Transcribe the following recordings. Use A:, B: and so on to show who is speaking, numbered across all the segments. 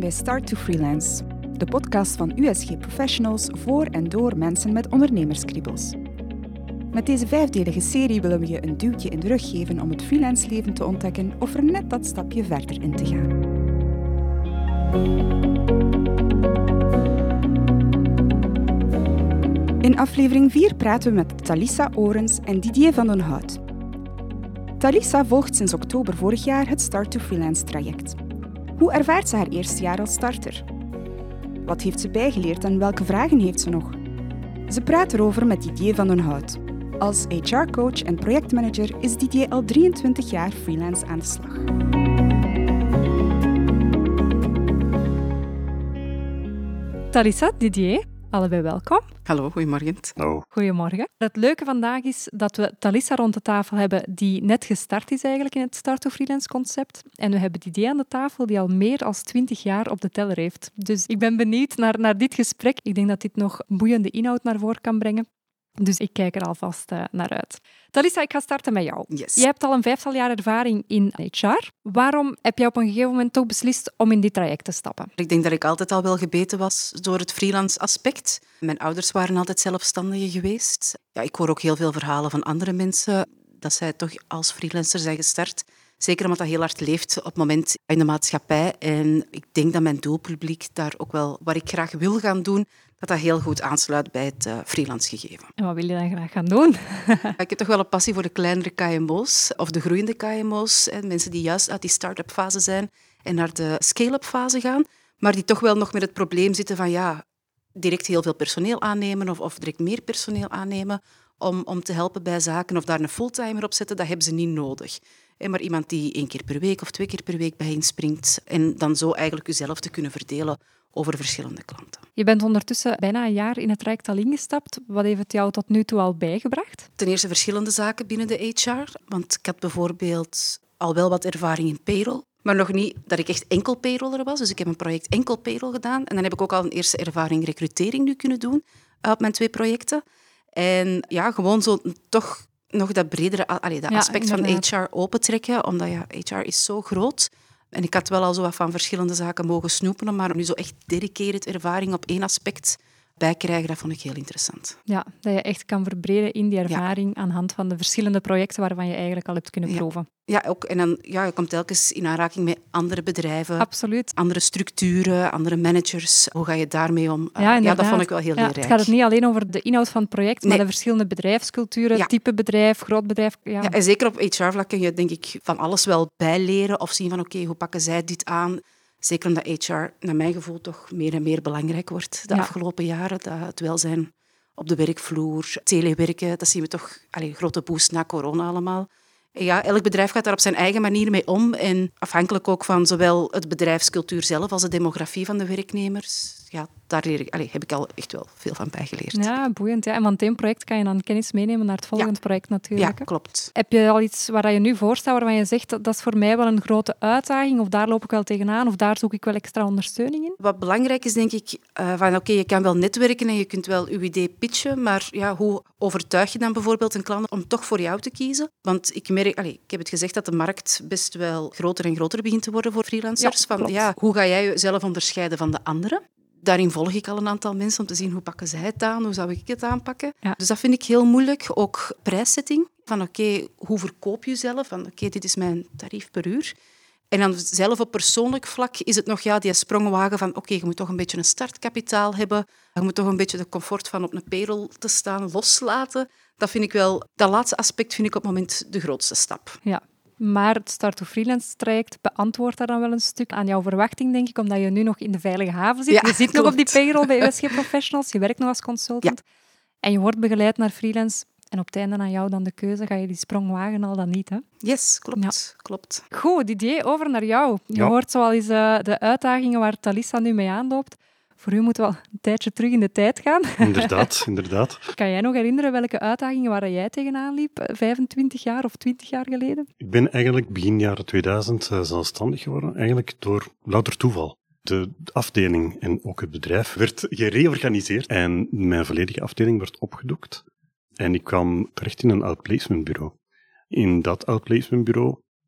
A: bij Start to Freelance, de podcast van USG Professionals voor en door mensen met ondernemerskriebels. Met deze 5-delige serie willen we je een duwtje in de rug geven om het freelance leven te ontdekken of er net dat stapje verder in te gaan. In aflevering 4 praten we met Thalissa Orens en Didier van den Hout. Thalissa volgt sinds oktober vorig jaar het Start to Freelance traject. Hoe ervaart ze haar eerste jaar als starter? Wat heeft ze bijgeleerd en welke vragen heeft ze nog? Ze praat erover met Didier van den Hout. Als HR-coach en projectmanager is Didier al 23 jaar freelance aan de slag. Thalissa, Didier, allebei welkom.
B: Hallo, goedemorgen.
C: Hallo.
A: Goedemorgen. Het leuke vandaag is dat we Thalissa rond de tafel hebben die net gestart is eigenlijk in het Start to Freelance concept. En we hebben Didier aan de tafel die al meer dan 20 jaar op de teller heeft. Dus ik ben benieuwd naar dit gesprek. Ik denk dat dit nog boeiende inhoud naar voren kan brengen. Dus ik kijk er alvast naar uit. Thalissa, ik ga starten met jou.
B: Yes.
A: Je hebt al een 5-tal jaar ervaring in HR. Waarom heb je op een gegeven moment toch beslist om in dit traject te stappen?
B: Ik denk dat ik altijd al wel gebeten was door het freelance aspect. Mijn ouders waren altijd zelfstandigen geweest. Ja, ik hoor ook heel veel verhalen van andere mensen dat zij toch als freelancer zijn gestart. Zeker omdat dat heel hard leeft op het moment in de maatschappij. En ik denk dat mijn doelpubliek daar ook wel, wat ik graag wil gaan doen, dat heel goed aansluit bij het freelance gegeven.
A: En wat wil je dan graag gaan doen?
B: Ik heb toch wel een passie voor de kleinere KMO's of de groeiende KMO's. Mensen die juist uit die start-up fase zijn en naar de scale-up fase gaan, maar die toch wel nog met het probleem zitten van direct heel veel personeel aannemen of direct meer personeel aannemen om te helpen bij zaken of daar een fulltimer op zetten, dat hebben ze niet nodig. Maar iemand die 1 keer per week of 2 keer per week bij hen springt en dan zo eigenlijk jezelf te kunnen verdelen over verschillende klanten.
A: Je bent ondertussen bijna een jaar in het traject al ingestapt. Wat heeft het jou tot nu toe al bijgebracht?
B: Ten eerste verschillende zaken binnen de HR. Want ik had bijvoorbeeld al wel wat ervaring in payroll, maar nog niet dat ik echt enkel payroller was. Dus ik heb een project enkel payroll gedaan. En dan heb ik ook al een eerste ervaring recrutering nu kunnen doen op mijn 2 projecten. En ja, gewoon zo toch nog dat bredere aspect van HR opentrekken, omdat HR is zo groot. En ik had wel al zo wat van verschillende zaken mogen snoepen, maar nu zo echt dedicated ervaring op 1 aspect bijkrijgen, dat vond ik heel interessant.
A: Ja, dat je echt kan verbreden in die ervaring aan de hand van de verschillende projecten waarvan je eigenlijk al hebt kunnen proeven.
B: Ja, ook. En dan je komt telkens in aanraking met andere bedrijven.
A: Absoluut.
B: Andere structuren, andere managers. Hoe ga je daarmee om? Dat vond ik wel heel leerrijk.
A: Het gaat niet alleen over de inhoud van het project, maar de verschillende bedrijfsculturen, type bedrijf, groot bedrijf. Ja.
B: En zeker op HR-vlak kun je denk ik van alles wel bijleren of zien van oké, hoe pakken zij dit aan? Zeker omdat HR, naar mijn gevoel, toch meer en meer belangrijk wordt de afgelopen jaren. Dat het welzijn op de werkvloer, telewerken, dat zien we toch een grote boost na corona allemaal. Ja, elk bedrijf gaat daar op zijn eigen manier mee om. En afhankelijk ook van zowel het bedrijfscultuur zelf als de demografie van de werknemers. Ja, daar heb ik al echt wel veel van bijgeleerd.
A: Ja, boeiend. Ja. En van het één project kan je dan kennis meenemen naar het volgende project natuurlijk.
B: Ja, klopt.
A: Heb je al iets waar je nu voor staat waarvan je zegt dat is voor mij wel een grote uitdaging of daar loop ik wel tegenaan of daar zoek ik wel extra ondersteuning in?
B: Wat belangrijk is, denk ik, je kan wel netwerken en je kunt wel je idee pitchen, maar hoe overtuig je dan bijvoorbeeld een klant om toch voor jou te kiezen? Want ik merk, ik heb het gezegd dat de markt best wel groter en groter begint te worden voor freelancers. Hoe ga jij jezelf onderscheiden van de anderen? Daarin volg ik al een aantal mensen om te zien hoe pakken zij het aan, hoe zou ik het aanpakken. Ja. Dus dat vind ik heel moeilijk. Ook prijszetting. Van hoe verkoop je jezelf? Van dit is mijn tarief per uur. En dan zelf op persoonlijk vlak is het nog die sprong wagen van je moet toch een beetje een startkapitaal hebben. Je moet toch een beetje de comfort van op een payroll te staan loslaten. Dat laatste aspect vind ik op het moment de grootste stap.
A: Ja. Maar het Start to Freelance traject beantwoordt daar dan wel een stuk aan jouw verwachting, denk ik, omdat je nu nog in de veilige haven zit. Je zit nog op die payroll bij USG Professionals, je werkt nog als consultant en je wordt begeleid naar freelance. En op het einde aan jou dan de keuze, ga je die sprong wagen al dan niet, hè?
B: Yes, klopt.
A: Goed, Didier, over naar jou. Je hoort zoal eens de uitdagingen waar Thalissa nu mee aanloopt. Voor u moeten we wel een tijdje terug in de tijd gaan.
C: Inderdaad.
A: Kan jij nog herinneren welke uitdagingen waar jij tegenaan liep 25 jaar of 20 jaar geleden?
C: Ik ben eigenlijk begin jaren 2000 zelfstandig geworden, eigenlijk door louter toeval. De afdeling en ook het bedrijf werd gereorganiseerd en mijn volledige afdeling werd opgedoekt. En ik kwam terecht in een outplacementbureau. In dat outplacementbureau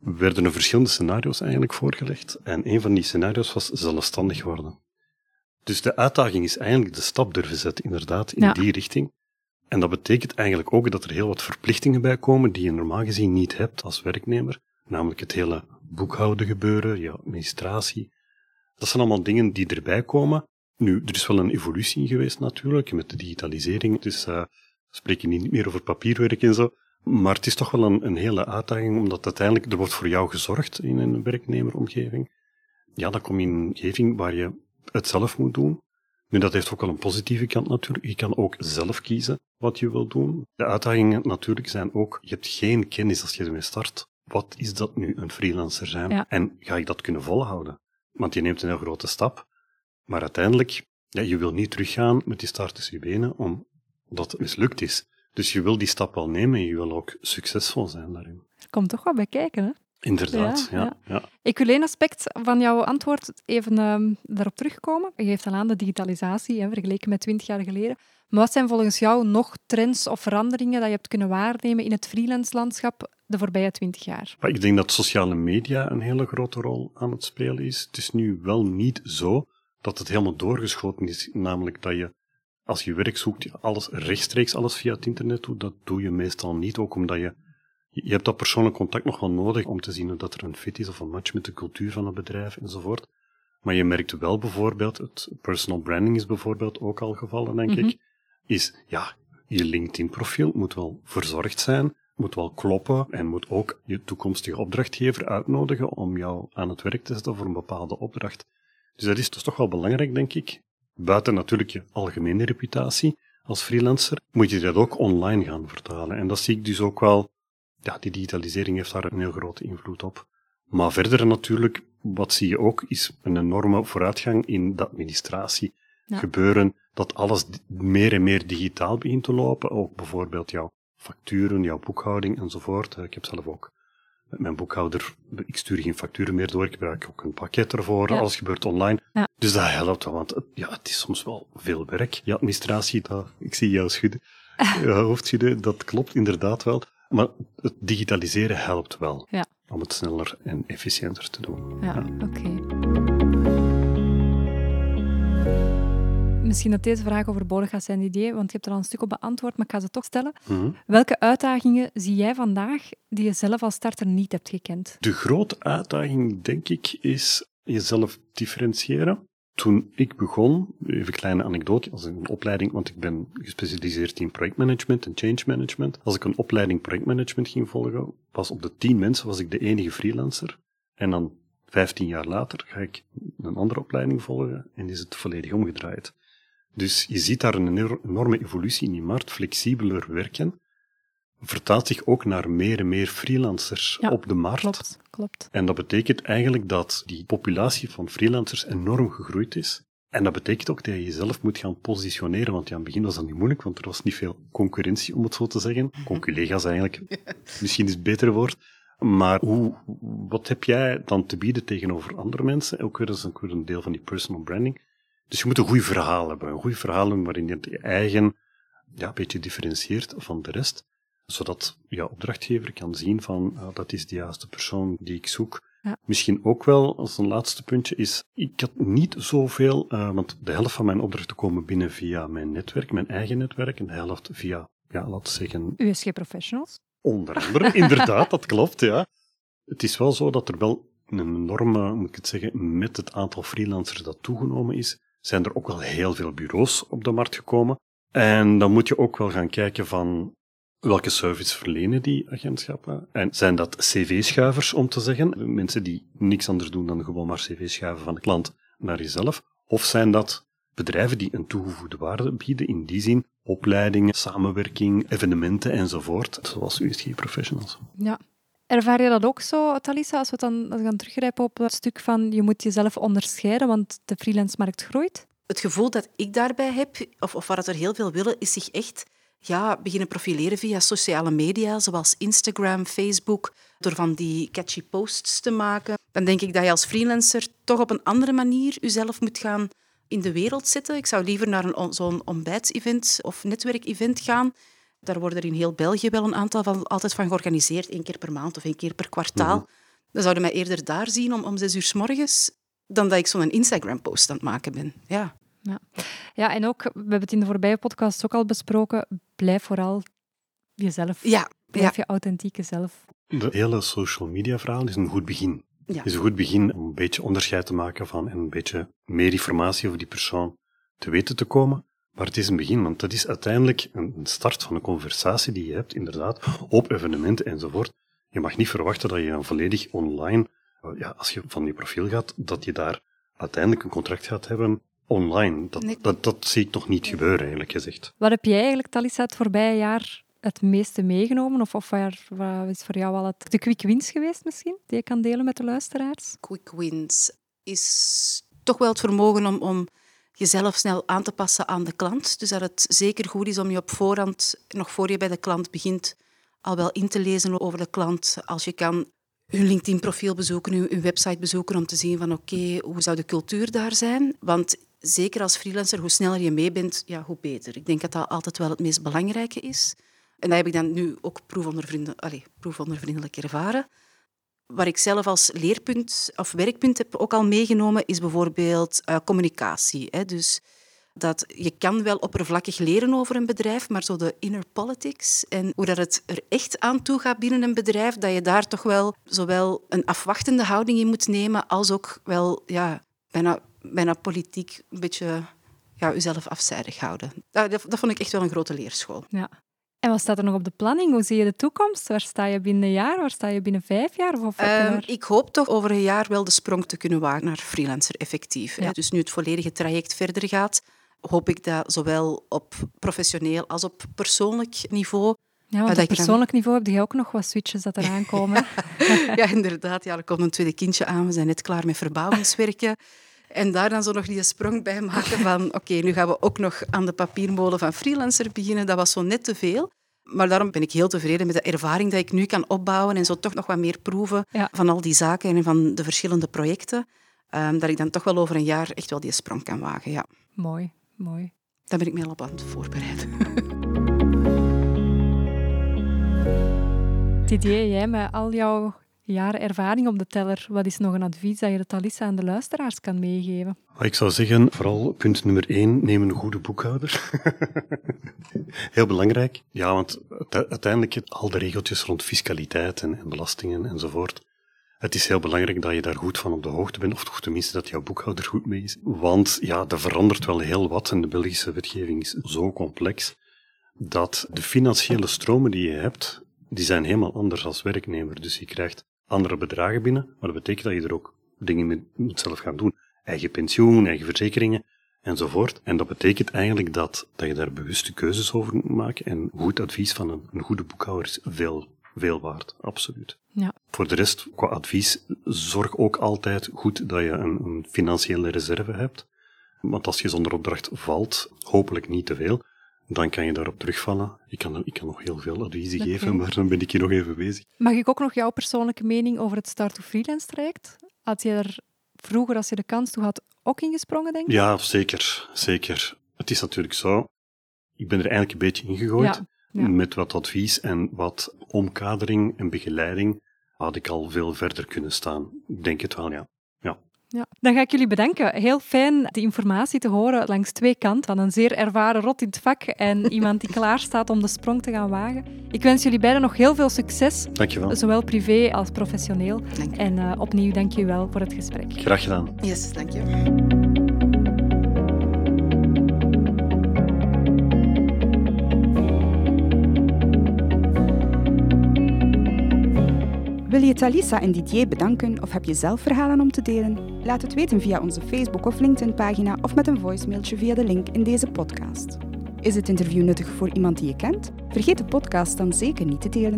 C: werden er verschillende scenario's eigenlijk voorgelegd. En een van die scenario's was zelfstandig worden. Dus de uitdaging is eigenlijk de stap durven zetten, inderdaad, in die richting. En dat betekent eigenlijk ook dat er heel wat verplichtingen bij komen die je normaal gezien niet hebt als werknemer. Namelijk het hele boekhouden gebeuren, je administratie. Dat zijn allemaal dingen die erbij komen. Nu, er is wel een evolutie in geweest natuurlijk, met de digitalisering. Dus we spreken niet meer over papierwerk en zo. Maar het is toch wel een hele uitdaging, omdat uiteindelijk er wordt voor jou gezorgd in een werknemeromgeving. Ja, dan kom je in een omgeving waar je het zelf moet doen. Nu, dat heeft ook wel een positieve kant natuurlijk. Je kan ook zelf kiezen wat je wil doen. De uitdagingen natuurlijk zijn ook, je hebt geen kennis als je ermee start. Wat is dat nu, een freelancer zijn? Ja. En ga je dat kunnen volhouden? Want je neemt een heel grote stap. Maar uiteindelijk, je wil niet teruggaan met die staart tussen je benen, omdat het mislukt is. Dus je wil die stap wel nemen en je wil ook succesvol zijn daarin.
D: Er komt toch wat bij kijken, hè?
C: Inderdaad, ja.
D: Ik wil één aspect van jouw antwoord even daarop terugkomen. Je geeft al aan de digitalisatie, vergeleken met 20 jaar geleden. Maar wat zijn volgens jou nog trends of veranderingen dat je hebt kunnen waarnemen in het freelance-landschap de voorbije 20 jaar?
C: Ik denk dat sociale media een hele grote rol aan het spelen is. Het is nu wel niet zo dat het helemaal doorgeschoten is, namelijk dat je, als je werk zoekt, rechtstreeks alles via het internet doet. Dat doe je meestal niet, ook omdat je hebt dat persoonlijk contact nog wel nodig om te zien of dat er een fit is of een match met de cultuur van het bedrijf enzovoort. Maar je merkt wel bijvoorbeeld, het personal branding is bijvoorbeeld ook al gevallen, denk ik, is, je LinkedIn-profiel moet wel verzorgd zijn, moet wel kloppen en moet ook je toekomstige opdrachtgever uitnodigen om jou aan het werk te zetten voor een bepaalde opdracht. Dus dat is dus toch wel belangrijk, denk ik. Buiten natuurlijk je algemene reputatie als freelancer, moet je dat ook online gaan vertalen. En dat zie ik dus ook wel. Ja, die digitalisering heeft daar een heel grote invloed op. Maar verder natuurlijk, wat zie je ook, is een enorme vooruitgang in de administratie. Gebeuren, dat alles meer en meer digitaal begint te lopen. Ook bijvoorbeeld jouw facturen, jouw boekhouding enzovoort. Ik heb zelf ook met mijn boekhouder, ik stuur geen facturen meer door, ik gebruik ook een pakket ervoor, alles gebeurt online. Ja. Dus dat helpt wel, want het is soms wel veel werk. Je administratie, ik zie jou schudden, hoofdschudden, dat klopt inderdaad wel. Maar het digitaliseren helpt wel om het sneller en efficiënter te doen.
D: Oké. Misschien dat deze vraag overbodig gaat zijn, Didier, want je hebt er al een stuk op beantwoord, maar ik ga ze toch stellen. Welke uitdagingen zie jij vandaag die je zelf als starter niet hebt gekend?
C: De grote uitdaging, denk ik, is jezelf differentiëren. Toen ik begon, even een kleine anekdote, als een opleiding, want ik ben gespecialiseerd in projectmanagement en change management. Als ik een opleiding projectmanagement ging volgen, was op de 10 mensen was ik de enige freelancer. En dan 15 jaar later ga ik een andere opleiding volgen en is het volledig omgedraaid. Dus je ziet daar een enorme evolutie in die markt, flexibeler werken. Vertaalt zich ook naar meer en meer freelancers op de markt.
D: Klopt.
C: En dat betekent eigenlijk dat die populatie van freelancers enorm gegroeid is. En dat betekent ook dat je jezelf moet gaan positioneren, want aan het begin was dat niet moeilijk, want er was niet veel concurrentie, om het zo te zeggen. Conculega's eigenlijk, misschien is het een beter woord. Maar wat heb jij dan te bieden tegenover andere mensen? Ook weer, dat is ook weer een deel van die personal branding. Dus je moet een goed verhaal hebben. Een goed verhaal hebben waarin je je eigen een beetje differentieert van de rest. Zodat jouw opdrachtgever kan zien van, dat is de juiste persoon die ik zoek. Ja. Misschien ook wel, als een laatste puntje, is, ik had niet zoveel, want de helft van mijn opdrachten komen binnen via mijn netwerk, mijn eigen netwerk, en de helft via, laten we zeggen...
D: USG Professionals?
C: Onder andere, inderdaad, dat klopt, ja. Het is wel zo dat er wel een enorme, moet ik het zeggen, met het aantal freelancers dat toegenomen is, zijn er ook wel heel veel bureaus op de markt gekomen. En dan moet je ook wel gaan kijken van, welke service verlenen die agentschappen? En zijn dat cv-schuivers, om te zeggen? Mensen die niks anders doen dan gewoon maar cv schuiven van de klant naar jezelf? Of zijn dat bedrijven die een toegevoegde waarde bieden, in die zin opleidingen, samenwerking, evenementen enzovoort, zoals USG Professionals?
D: Ja. Ervaar je dat ook zo, Thalisa, als we dan teruggrijpen op het stuk van je moet jezelf onderscheiden, want de freelance-markt groeit?
B: Het gevoel dat ik daarbij heb, of waar het er heel veel willen, is zich echt beginnen profileren via sociale media, zoals Instagram, Facebook, door van die catchy posts te maken. Dan denk ik dat je als freelancer toch op een andere manier jezelf moet gaan in de wereld zetten. Ik zou liever naar zo'n ontbijtsevent of netwerkevent gaan. Daar worden er in heel België wel een aantal altijd van georganiseerd, 1 keer per maand of 1 keer per kwartaal. Dan zouden mij eerder daar zien om 6 uur 's morgens dan dat ik zo'n Instagram-post aan het maken ben. Ja.
D: Ja, en ook, we hebben het in de voorbije podcast ook al besproken, blijf vooral jezelf.
B: Ja.
D: Blijf je authentieke zelf.
C: De hele social media verhaal is een goed begin.
B: Ja.
C: Het is een goed begin om een beetje onderscheid te maken van en een beetje meer informatie over die persoon te weten te komen. Maar het is een begin, want dat is uiteindelijk een start van een conversatie die je hebt, inderdaad, op evenementen enzovoort. Je mag niet verwachten dat je dan volledig online, als je van je profiel gaat, dat je daar uiteindelijk een contract gaat hebben online. Dat zie ik nog niet gebeuren, eigenlijk gezegd.
D: Wat heb jij eigenlijk, Thalissa, het voorbije jaar het meeste meegenomen? Of wat is voor jou al de quick wins geweest misschien, die je kan delen met de luisteraars?
B: Quick wins is toch wel het vermogen om jezelf snel aan te passen aan de klant. Dus dat het zeker goed is om je op voorhand, nog voor je bij de klant begint, al wel in te lezen over de klant. Als je kan hun LinkedIn-profiel bezoeken, hun website bezoeken, om te zien van oké, hoe zou de cultuur daar zijn? Want zeker als freelancer, hoe sneller je mee bent, ja, hoe beter. Ik denk dat dat altijd wel het meest belangrijke is. En dat heb ik dan nu ook proefondervriendelijk ervaren. Waar ik zelf als leerpunt of werkpunt heb ook al meegenomen, is bijvoorbeeld communicatie. Hè. Dus dat je kan wel oppervlakkig leren over een bedrijf, maar zo de inner politics en hoe dat het er echt aan toe gaat binnen een bedrijf, dat je daar toch wel zowel een afwachtende houding in moet nemen, als ook wel bijna politiek een beetje jezelf afzijdig houden. Dat vond ik echt wel een grote leerschool.
D: Ja. En wat staat er nog op de planning? Hoe zie je de toekomst? Waar sta je binnen een jaar? Waar sta je binnen 5 jaar?
B: Ik hoop toch over een jaar wel de sprong te kunnen wagen naar freelancer effectief. Ja. Dus nu het volledige traject verder gaat, hoop ik dat zowel op professioneel als op persoonlijk niveau.
D: Ja, want op persoonlijk niveau heb je ook nog wat switches dat eraan komen.
B: Ja, inderdaad. Ja, er komt een tweede kindje aan. We zijn net klaar met verbouwingswerken. En daar dan zo nog die sprong bij maken van oké, nu gaan we ook nog aan de papiermolen van freelancer beginnen. Dat was zo net te veel. Maar daarom ben ik heel tevreden met de ervaring die ik nu kan opbouwen en zo toch nog wat meer proeven van al die zaken en van de verschillende projecten. Dat ik dan toch wel over een jaar echt wel die sprong kan wagen. Ja.
D: Mooi.
B: Daar ben ik me al op aan het voorbereiden.
D: Didier, jij met al jouw jaren ervaring op de teller, wat is nog een advies dat je de Thalissa aan de luisteraars kan meegeven?
C: Ik zou zeggen, vooral punt nummer 1, neem een goede boekhouder. Heel belangrijk. Ja, want uiteindelijk al de regeltjes rond fiscaliteit en belastingen enzovoort. Het is heel belangrijk dat je daar goed van op de hoogte bent, of toch tenminste dat jouw boekhouder goed mee is. Want ja, er verandert wel heel wat en de Belgische wetgeving is zo complex dat de financiële stromen die je hebt, die zijn helemaal anders als werknemer. Dus je krijgt andere bedragen binnen, maar dat betekent dat je er ook dingen mee moet zelf gaan doen. Eigen pensioen, eigen verzekeringen enzovoort. En dat betekent eigenlijk dat je daar bewuste keuzes over moet maken. En goed advies van een goede boekhouder is veel waard, absoluut.
D: Ja.
C: Voor de rest, qua advies, zorg ook altijd goed dat je een financiële reserve hebt. Want als je zonder opdracht valt, hopelijk niet te veel, dan kan je daarop terugvallen. Ik kan nog heel veel adviezen geven, maar dan ben ik hier nog even bezig.
D: Mag ik ook nog jouw persoonlijke mening over het Start to Freelance traject? Had je er vroeger, als je de kans toe had, ook ingesprongen, denk je?
C: Ja, zeker. Het is natuurlijk zo. Ik ben er eigenlijk een beetje ingegooid. Ja. Met wat advies en wat omkadering en begeleiding had ik al veel verder kunnen staan. Ik denk het wel, ja.
D: Ja, dan ga ik jullie bedanken. Heel fijn de informatie te horen langs 2 kanten. Van een zeer ervaren rot in het vak en iemand die klaar staat om de sprong te gaan wagen. Ik wens jullie beiden nog heel veel succes.
C: Dankjewel.
D: Zowel privé als professioneel.
B: Dank je.
D: En opnieuw dank je wel voor het gesprek.
C: Graag gedaan.
B: Yes, dank je.
A: Wil je Thalissa en Didier bedanken of heb je zelf verhalen om te delen? Laat het weten via onze Facebook- of LinkedIn-pagina of met een voicemailtje via de link in deze podcast. Is het interview nuttig voor iemand die je kent? Vergeet de podcast dan zeker niet te delen.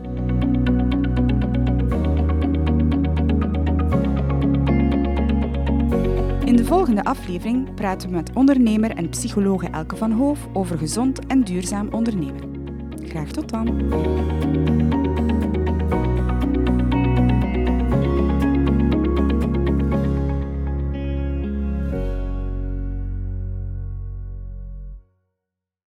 A: In de volgende aflevering praten we met ondernemer en psychologe Elke van Hoof over gezond en duurzaam ondernemen. Graag tot dan!